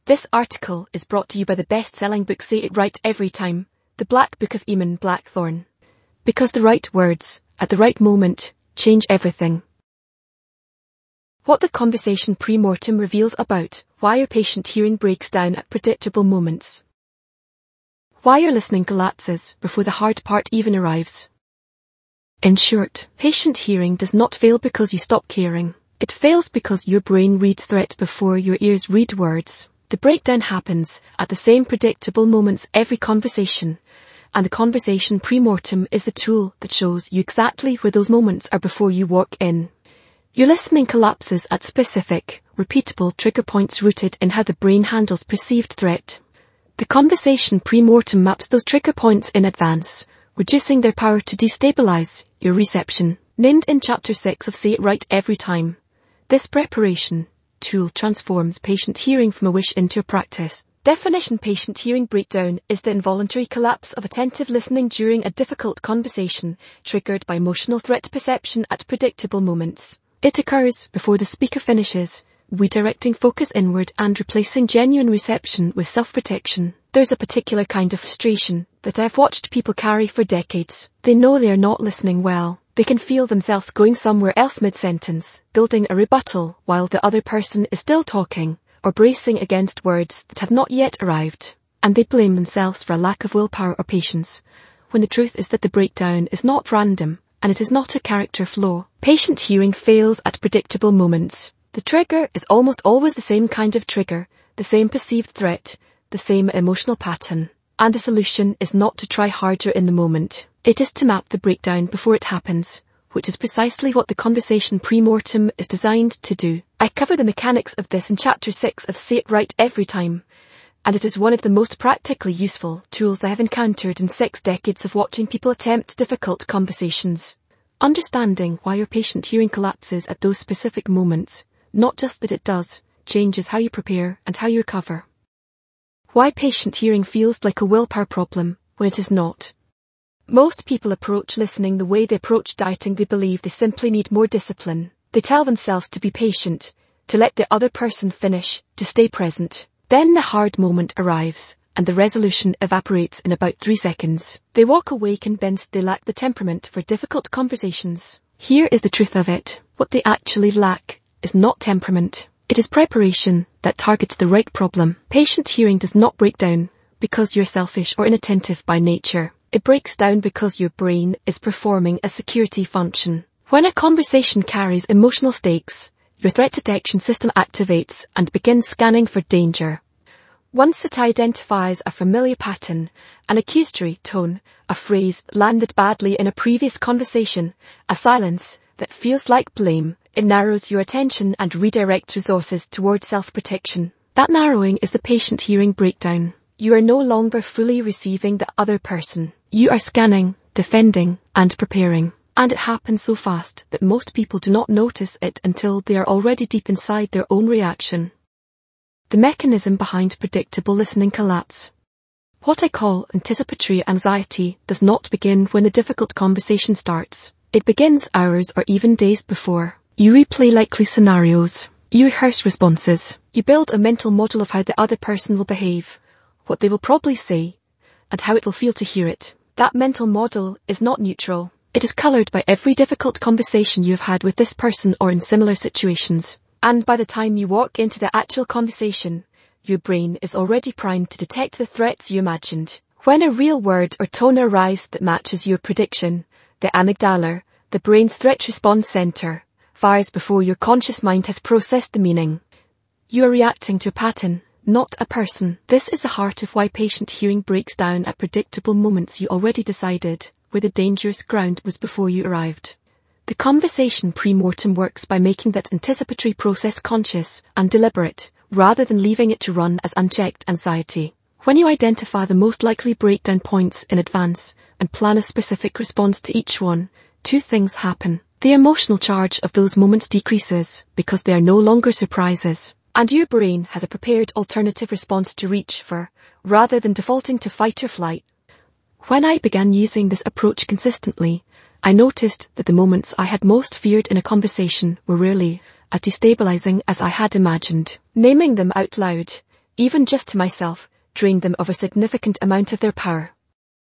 This article is brought to you by the best-selling book Say It Right Every Time, The Black Book of Eamon Blackthorne. Because the right words, at the right moment, change everything. What the conversation pre-mortem reveals about why your patient hearing breaks down at predictable moments. Why your listening collapses before the hard part even arrives. In short, patient hearing does not fail because you stop caring. It fails because your brain reads threat before your ears read words. The breakdown happens at the same predictable moments every conversation, and the conversation pre-mortem is the tool that shows you exactly where those moments are before you walk in. Your listening collapses at specific, repeatable trigger points rooted in how the brain handles perceived threat. The conversation pre-mortem maps those trigger points in advance, reducing their power to destabilize your reception. Named in Chapter 6 of Say It Right Every Time, this preparation tool transforms patient hearing from a wish into a practice. Definition: patient hearing breakdown is the involuntary collapse of attentive listening during a difficult conversation triggered by emotional threat perception at predictable moments. It occurs before the speaker finishes, redirecting focus inward and replacing genuine reception with self-protection. There's a particular kind of frustration that I've watched people carry for decades. They know they are not listening well. They can feel themselves going somewhere else mid-sentence, building a rebuttal while the other person is still talking, or bracing against words that have not yet arrived. And they blame themselves for a lack of willpower or patience, when the truth is that the breakdown is not random, and it is not a character flaw. Patient hearing fails at predictable moments. The trigger is almost always the same kind of trigger, the same perceived threat, the same emotional pattern. And the solution is not to try harder in the moment. It is to map the breakdown before it happens, which is precisely what the conversation pre-mortem is designed to do. I cover the mechanics of this in Chapter 6 of Say It Right Every Time, and it is one of the most practically useful tools I have encountered in 6 decades of watching people attempt difficult conversations. Understanding why your patient hearing collapses at those specific moments, not just that it does, changes how you prepare and how you recover. Why patient hearing feels like a willpower problem when it is not. Most people approach listening the way they approach dieting. They believe they simply need more discipline. They tell themselves to be patient, to let the other person finish, to stay present. Then the hard moment arrives, and the resolution evaporates in about 3 seconds. They walk away convinced they lack the temperament for difficult conversations. Here is the truth of it. What they actually lack is not temperament. It is preparation that targets the right problem. Patient hearing does not break down because you're selfish or inattentive by nature. It breaks down because your brain is performing a security function. When a conversation carries emotional stakes, your threat detection system activates and begins scanning for danger. Once it identifies a familiar pattern, an accusatory tone, a phrase landed badly in a previous conversation, a silence that feels like blame, it narrows your attention and redirects resources towards self-protection. That narrowing is the patient hearing breakdown. You are no longer fully receiving the other person. You are scanning, defending, and preparing. And it happens so fast that most people do not notice it until they are already deep inside their own reaction. The mechanism behind predictable listening collapse. What I call anticipatory anxiety does not begin when the difficult conversation starts. It begins hours or even days before. You replay likely scenarios. You rehearse responses. You build a mental model of how the other person will behave, what they will probably say, and how it will feel to hear it. That mental model is not neutral. It is colored by every difficult conversation you have had with this person or in similar situations. And by the time you walk into the actual conversation, your brain is already primed to detect the threats you imagined. When a real word or tone arrives that matches your prediction, the amygdala, the brain's threat response center, fires before your conscious mind has processed the meaning. You are reacting to a pattern, not a person. This is the heart of why patient hearing breaks down at predictable moments you already decided where the dangerous ground was before you arrived. The conversation pre-mortem works by making that anticipatory process conscious and deliberate, rather than leaving it to run as unchecked anxiety. When you identify the most likely breakdown points in advance and plan a specific response to each one, 2 things happen. The emotional charge of those moments decreases because they are no longer surprises. And your brain has a prepared alternative response to reach for, rather than defaulting to fight or flight. When I began using this approach consistently, I noticed that the moments I had most feared in a conversation were rarely as destabilizing as I had imagined. Naming them out loud, even just to myself, drain them of a significant amount of their power.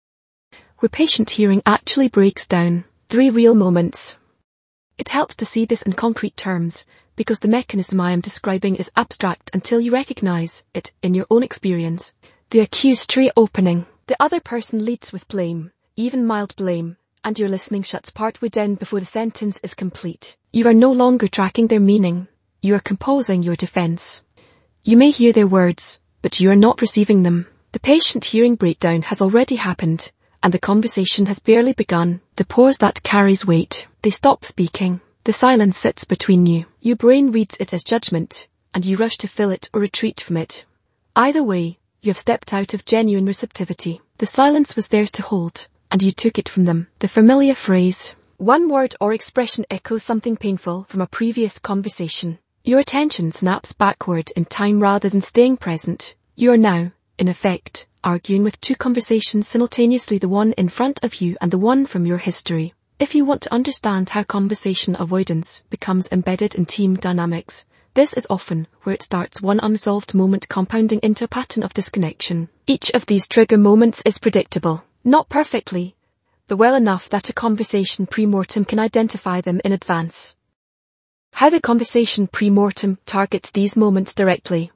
Where patient hearing actually breaks down. 3 real moments. It helps to see this in concrete terms, because the mechanism I am describing is abstract until you recognize it in your own experience. The accusatory opening. The other person leads with blame, even mild blame, and your listening shuts partway down before the sentence is complete. You are no longer tracking their meaning. You are composing your defense. You may hear their words, but you are not receiving them. The patient hearing breakdown has already happened, and the conversation has barely begun. The pause that carries weight. They stop speaking. The silence sits between you. Your brain reads it as judgment, and you rush to fill it or retreat from it. Either way, you have stepped out of genuine receptivity. The silence was theirs to hold, and you took it from them. The familiar phrase. One word or expression echoes something painful from a previous conversation. Your attention snaps backward in time rather than staying present. You are now, in effect, arguing with 2 conversations simultaneously, the one in front of you and the one from your history. If you want to understand how conversation avoidance becomes embedded in team dynamics, this is often where it starts, one unresolved moment compounding into a pattern of disconnection. Each of these trigger moments is predictable, not perfectly, but well enough that a conversation pre-mortem can identify them in advance. How the conversation pre-mortem targets these moments directly.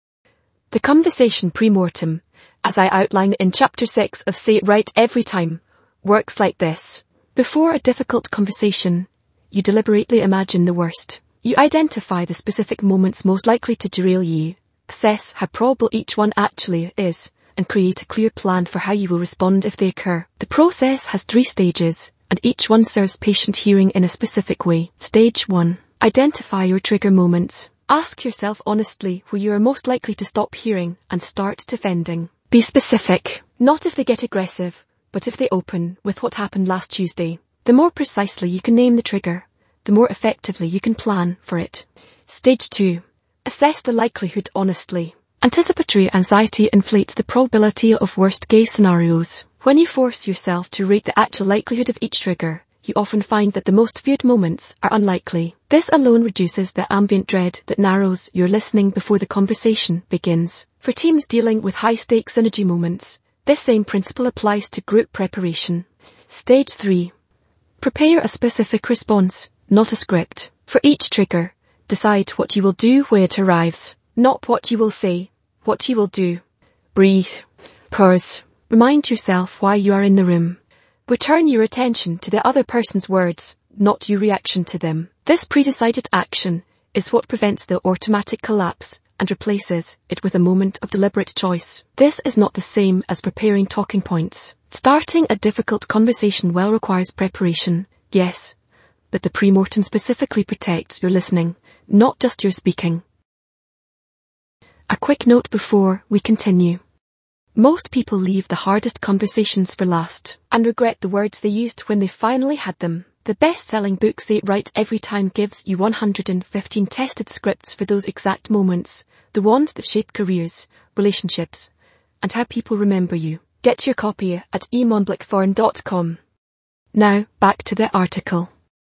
The conversation pre-mortem, as I outline in Chapter 6 of Say It Right Every Time, works like this. Before a difficult conversation, you deliberately imagine the worst. You identify the specific moments most likely to derail you, assess how probable each one actually is, and create a clear plan for how you will respond if they occur. The process has 3 stages, and each one serves patient hearing in a specific way. Stage 1. Identify your trigger moments. Ask yourself honestly where you are most likely to stop hearing and start defending. Be specific. Not if they get aggressive, but if they open with what happened last Tuesday. The more precisely you can name the trigger, the more effectively you can plan for it. Stage 2. Assess the likelihood honestly. Anticipatory anxiety inflates the probability of worst-case scenarios. When you force yourself to rate the actual likelihood of each trigger, you often find that the most feared moments are unlikely. This alone reduces the ambient dread that narrows your listening before the conversation begins. For teams dealing with high-stakes synergy moments, this same principle applies to group preparation. Stage 3. Prepare a specific response, not a script. For each trigger, decide what you will do when it arrives. Not what you will say, what you will do. Breathe. Pause. Remind yourself why you are in the room. Return your attention to the other person's words, not your reaction to them. This pre-decided action is what prevents the automatic collapse and replaces it with a moment of deliberate choice. This is not the same as preparing talking points. Starting a difficult conversation well requires preparation, yes, but the pre-mortem specifically protects your listening, not just your speaking. A quick note before we continue. Most people leave the hardest conversations for last and regret the words they used when they finally had them. The best-selling book Say It Right Every Time gives you 115 tested scripts for those exact moments, the ones that shape careers, relationships, and how people remember you. Get your copy at eamonblackthorn.com. Now, back to the article.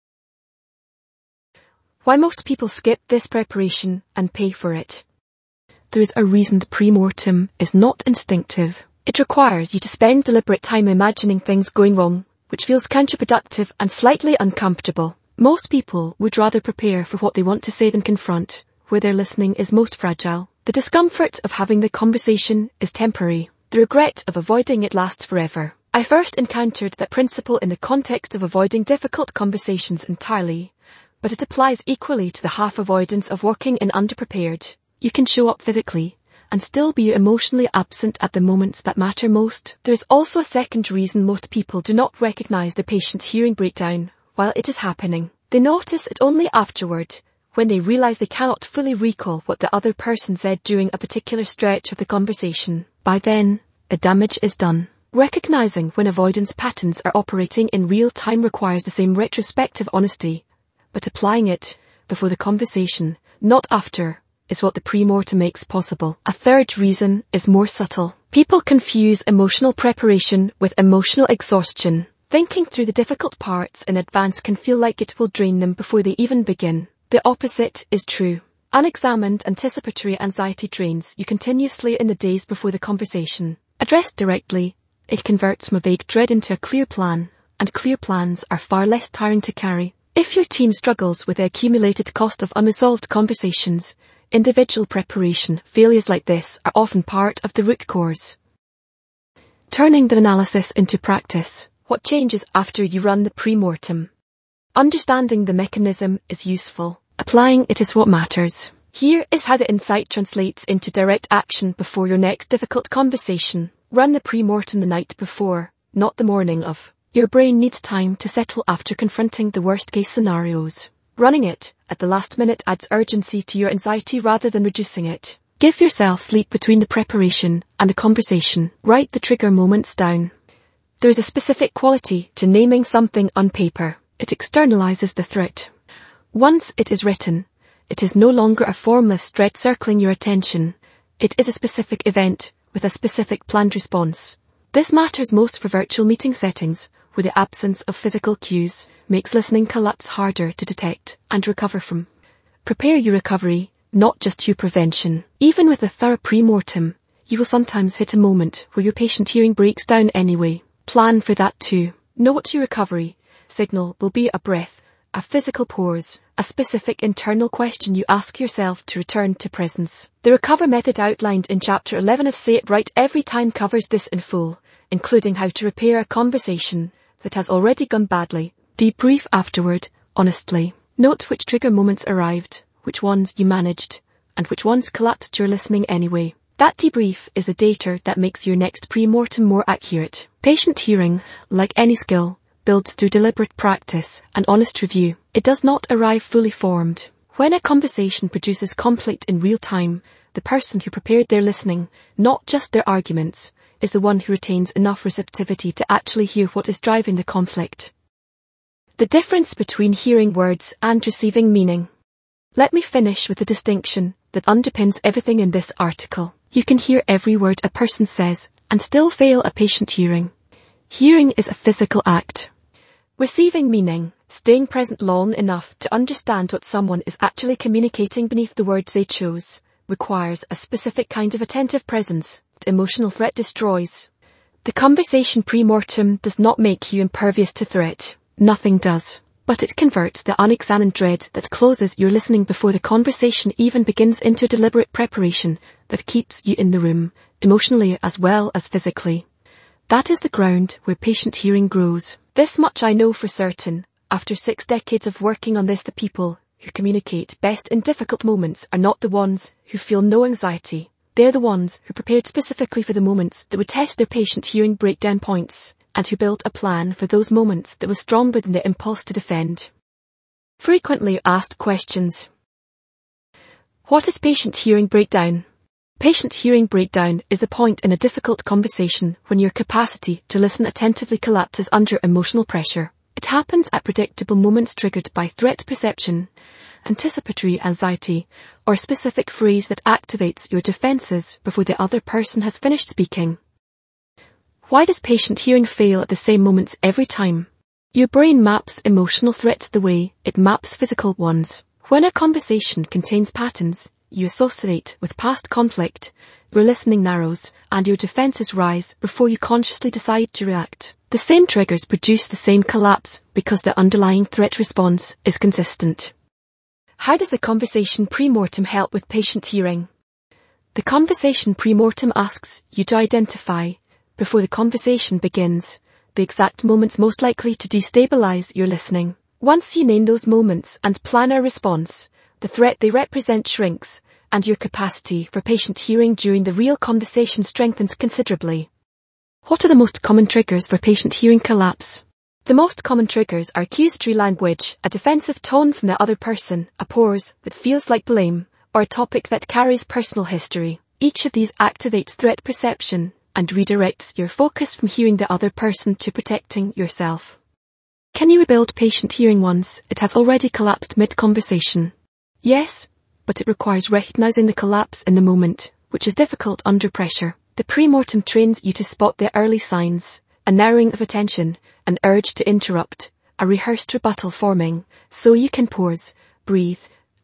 Why most people skip this preparation and pay for it. There is a reason the pre-mortem is not instinctive. It requires you to spend deliberate time imagining things going wrong, which feels counterproductive and slightly uncomfortable. Most people would rather prepare for what they want to say than confront where their listening is most fragile. The discomfort of having the conversation is temporary. The regret of avoiding it lasts forever. I first encountered that principle in the context of avoiding difficult conversations entirely, but it applies equally to the half avoidance of walking in underprepared. You can show up physically and still be emotionally absent at the moments that matter most. There is also a second reason most people do not recognize the patient hearing breakdown while it is happening. They notice it only afterward, when they realize they cannot fully recall what the other person said during a particular stretch of the conversation. By then, the damage is done. Recognizing when avoidance patterns are operating in real time requires the same retrospective honesty, but applying it before the conversation, not after, is what the pre-mortem makes possible. A third reason is more subtle. People confuse emotional preparation with emotional exhaustion. Thinking through the difficult parts in advance can feel like it will drain them before they even begin. The opposite is true. Unexamined anticipatory anxiety drains you continuously in the days before the conversation. Addressed directly, it converts from a vague dread into a clear plan, and clear plans are far less tiring to carry. If your team struggles with the accumulated cost of unresolved conversations, individual preparation failures like this are often part of the root cause. Turning the analysis into practice. What changes after you run the pre-mortem? Understanding the mechanism is useful. Applying it is what matters. Here is how the insight translates into direct action before your next difficult conversation. Run the pre-mortem the night before, not the morning of. Your brain needs time to settle after confronting the worst-case scenarios. Running it at the last minute adds urgency to your anxiety rather than reducing it. Give yourself sleep between the preparation and the conversation. Write the trigger moments down. There is a specific quality to naming something on paper. It externalizes the threat. Once it is written, it is no longer a formless dread circling your attention. It is a specific event with a specific planned response. This matters most for virtual meeting settings, where the absence of physical cues makes listening collapse harder to detect and recover from. Prepare your recovery, not just your prevention. Even with a thorough pre-mortem, you will sometimes hit a moment where your patient hearing breaks down anyway. Plan for that too. Note your recovery signal will be a breath, a physical pause, a specific internal question you ask yourself to return to presence. The recover method outlined in Chapter 11 of Say It Right Every Time covers this in full, including how to repair a conversation that has already gone badly. Debrief afterward, honestly. Note which trigger moments arrived, which ones you managed, and which ones collapsed your listening anyway. That debrief is the data that makes your next pre-mortem more accurate. Patient hearing, like any skill, builds through deliberate practice and honest review. It does not arrive fully formed. When a conversation produces conflict in real time, the person who prepared their listening, not just their arguments, is the one who retains enough receptivity to actually hear what is driving the conflict. The difference between hearing words and receiving meaning. Let me finish with the distinction that underpins everything in this article. You can hear every word a person says and still fail at patient hearing. Hearing is a physical act. Receiving meaning, staying present long enough to understand what someone is actually communicating beneath the words they chose, requires a specific kind of attentive presence that emotional threat destroys. The conversation pre-mortem does not make you impervious to threat. Nothing does. But it converts the unexamined dread that closes your listening before the conversation even begins into a deliberate preparation that keeps you in the room, emotionally as well as physically. That is the ground where patient hearing grows. This much I know for certain. After 6 decades of working on this, the people who communicate best in difficult moments are not the ones who feel no anxiety. They're the ones who prepared specifically for the moments that would test their patient hearing breakdown points, and who built a plan for those moments that was stronger than the impulse to defend. Frequently asked questions. What is patient hearing breakdown? Patient hearing breakdown is the point in a difficult conversation when your capacity to listen attentively collapses under emotional pressure. It happens at predictable moments triggered by threat perception, anticipatory anxiety, or a specific phrase that activates your defenses before the other person has finished speaking. Why does patient hearing fail at the same moments every time? Your brain maps emotional threats the way it maps physical ones. When a conversation contains patterns you associate with past conflict, your listening narrows and your defenses rise before you consciously decide to react. The same triggers produce the same collapse because the underlying threat response is consistent. How does the conversation pre-mortem help with patient hearing? The conversation pre-mortem asks you to identify, before the conversation begins, the exact moments most likely to destabilize your listening. Once you name those moments and plan a response, the threat they represent shrinks, and your capacity for patient hearing during the real conversation strengthens considerably. What are the most common triggers for patient hearing collapse? The most common triggers are accusatory language, a defensive tone from the other person, a pause that feels like blame, or a topic that carries personal history. Each of these activates threat perception and redirects your focus from hearing the other person to protecting yourself. Can you rebuild patient hearing once it has already collapsed mid-conversation? Yes, but it requires recognizing the collapse in the moment, which is difficult under pressure. The pre-mortem trains you to spot the early signs, a narrowing of attention, an urge to interrupt, a rehearsed rebuttal forming, so you can pause, breathe,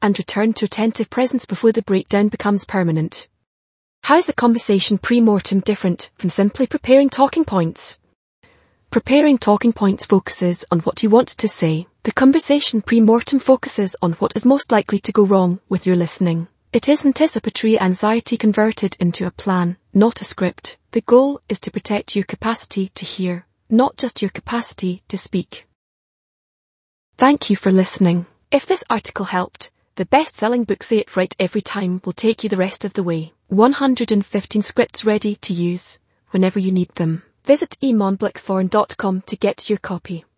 and return to attentive presence before the breakdown becomes permanent. How is a conversation pre-mortem different from simply preparing talking points? Preparing talking points focuses on what you want to say. The conversation pre-mortem focuses on what is most likely to go wrong with your listening. It is anticipatory anxiety converted into a plan, not a script. The goal is to protect your capacity to hear, not just your capacity to speak. Thank you for listening. If this article helped, the best-selling book Say It Right Every Time will take you the rest of the way. 115 scripts ready to use whenever you need them. Visit emonblackthorn.com to get your copy.